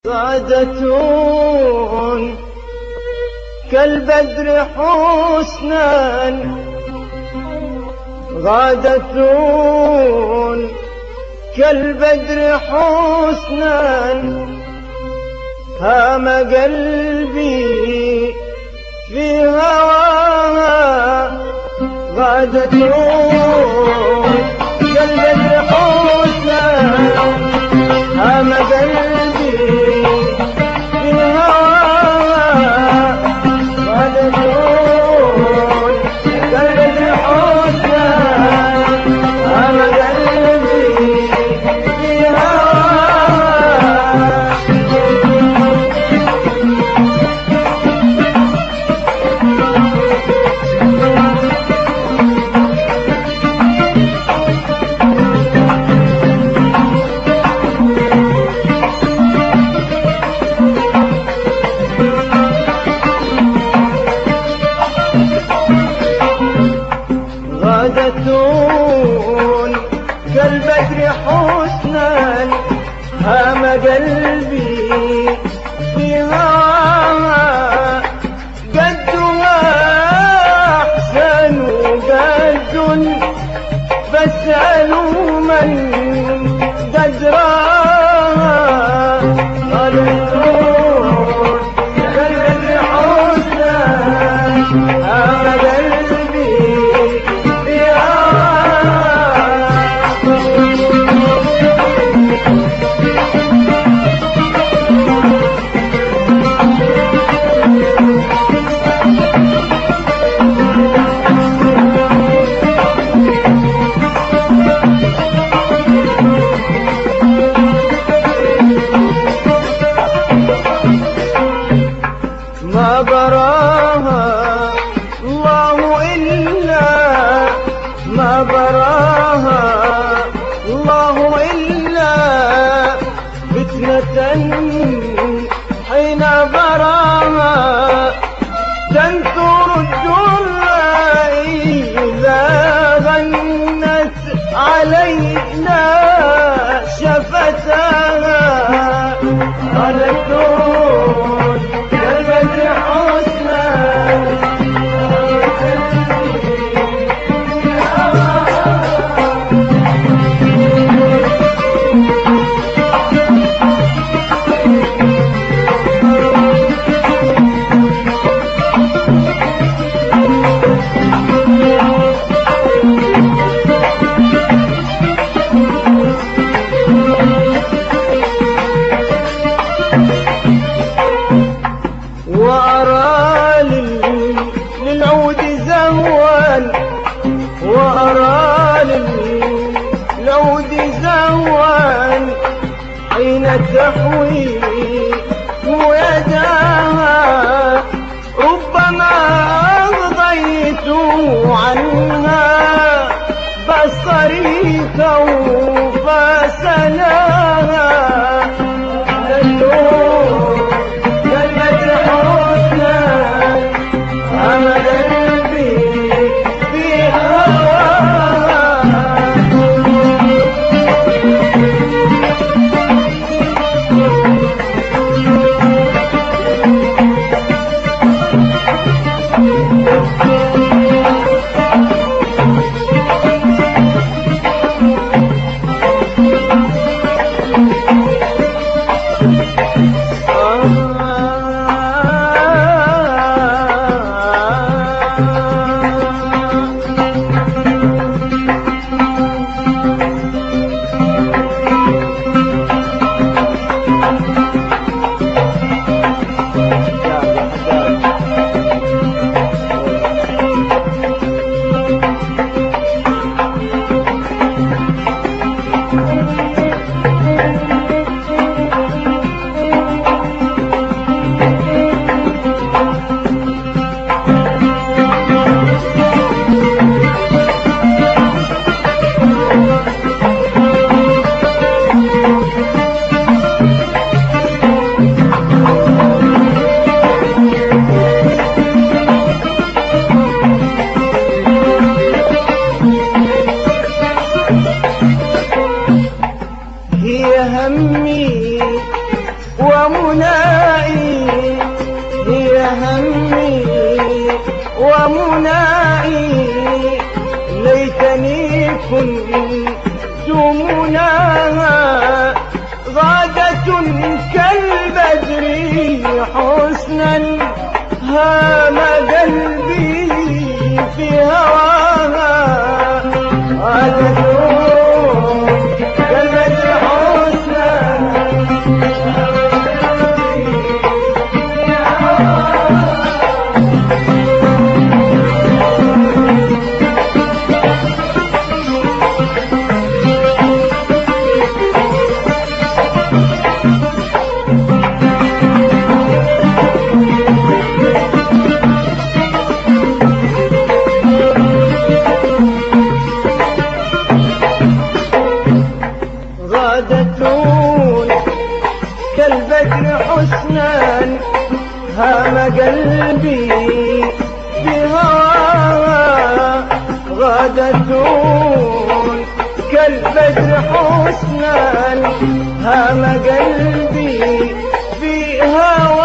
سعادة كالبدر حسنا، غادة كالبدر حسنا، هام قلبي في هواها. غادة كالبدر حسنا، هام قلبي في هواها. غادة كالبدر حسنا، هام قلبي في هواها. غادة كالبدر حسنا، هام قلبي في هواها. قدها أحسن قد، فاسألوا من قدرها. غادة كالبدر حسنا، هام قلبي في هواها. ما براها الله إلا، ما براها الله إلا فتنة حين براها. تنثر الدرة إذا غنت علينا شفتها. غادة كالبدر حسنا، وأرى للعود زهوان، وأرى للعود زهوان حين تحوي يداها. ربما أغضيت عنها بصري خوف سلاها. منائي هي همي ومنائي ليتني كنت مناها غادة كالبدر حسنا هام قلبي في هواها غادة كالبدر حسنا غادة كالبدر حسنا هام قلبي بهواها غادة كالبدر حسنا هام قلبي بهواها